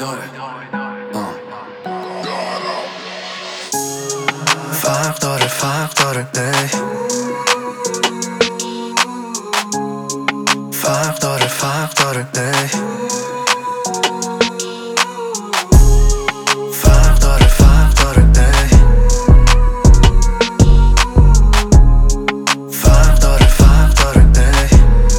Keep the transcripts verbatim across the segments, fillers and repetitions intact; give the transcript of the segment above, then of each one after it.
داره. فرق داره فرق داره ای فرق داره فرق داره ای فرق داره فرق داره ای فرق داره فرق داره ای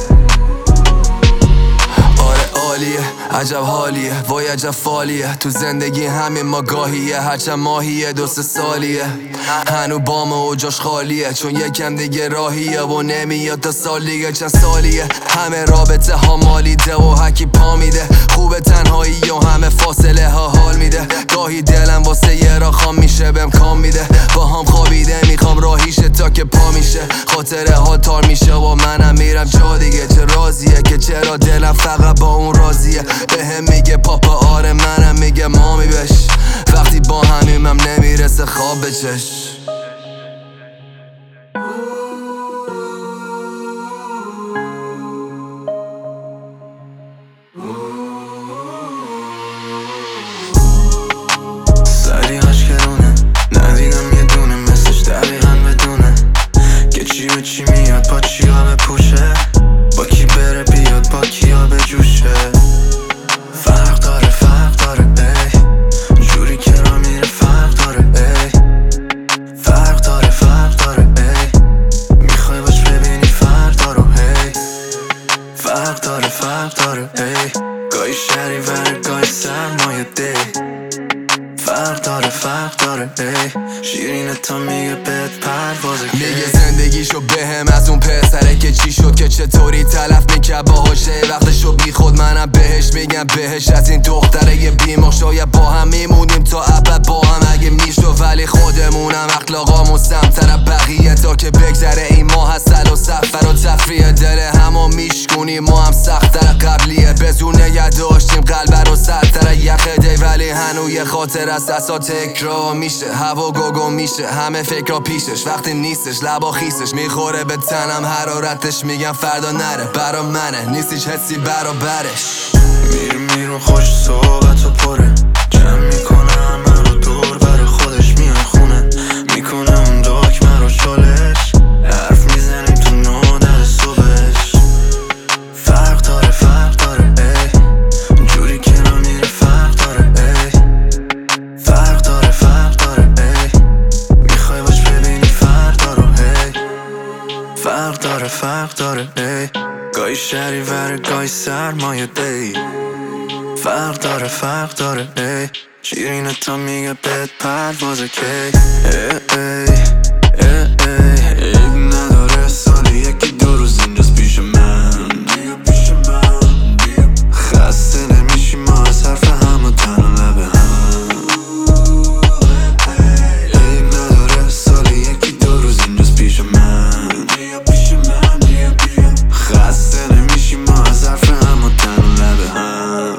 آره عالیه عجب حالیه وای عجب فالیه تو زندگی همین ما گاهیه هرچند ماهیه دو سه سالیه هنو بامه و جاش خالیه چون یکم دیگه راهیه و نمیاد تا سال دیگه چند سالیه همه رابطه ها مالیده و هکی پا میده خوبه تنهایی و همه فاصله ها حال میده گاهی دلم واسه یه را خام میشه بهم کام میده با هم خوابیده میخوام راهیشه تا که پا میشه خاطره ها تار میشه و منم میرم جا دیگه چه رازیه که چرا دلم فقط با اون راضیه بهم میگه پاپا آره منم میگه مامی بش وقتی با همیمم نمیرسه خواب بچش سری اشکرونه ندیدم یه دونه مثلش دقیقا بدونه که چی به چی میاد با چی ها بپوشه با کی بره بیاد با کی ها بجوشه فرق داره فرق داره ای جوری که را میره فرق داره ای فرق داره فرق داره ای میخوای باش ببینی فرق داره ای فرق داره فرق داره ای گاهی شری وره گاهی سرمایه دی فرق داره فرق داره ای شیرینه تا میگه بهت پروازه میگه زندگیشو بهم از اون پسره که چی شد که چطوری تلف میکرد باهاشه وقتشو بی خود منم بهش میگم بهش از این دختره یه بیمار شاید با هم میمونیم تا ابد با هم اگه میشو ولی خودمونم اخلاقامون سمتر بقیه تا که بگذره این ماه هستل و سفر و تفریه دل همو میشکونیم ما هم سختر قبلیه بزون نگه داشتیم قلب رو سرتر یخه دی ولی هنو یه خاطر از دستا تکرار میشه هوا گوگو میشه همه فکرها پیشش وقتی نیستش لبا خیسش میخوره به تنم حرارتش میگم فردا نره برا منه نیست هیچ حسی برابرش میریم میرون خوش صحبت و پره جمع میکنه همه رو دور برا خودش میان خونه میکنه اون داکمه رو چالش حرف میزنیم تو نادر صبحش فرق داره فرق داره ای جوری که را میره فرق داره ای فرق داره فرق داره ای میخوای باش ببینی فرق داره ای فرق داره فرق داره ای گاهی شری وره گاهی سرمایه دی فرق داره فرق داره ای شیرینه تا میگه بهت پروازه کی ای ای ای ای ای نداره سالی یکی دو روز اینجاست پیش من خسته نمیشی ما از حرف هم و تن و لبه هم ای نداره سالی یکی دو روز اینجاست پیش من خسته نمیشی ما از حرف هم و تن و لبه هم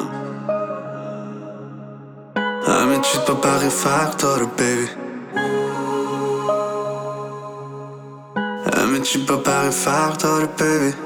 همه چیز با بقیه فرق داره بیبی همه چی با بقیه فرق داره بیبی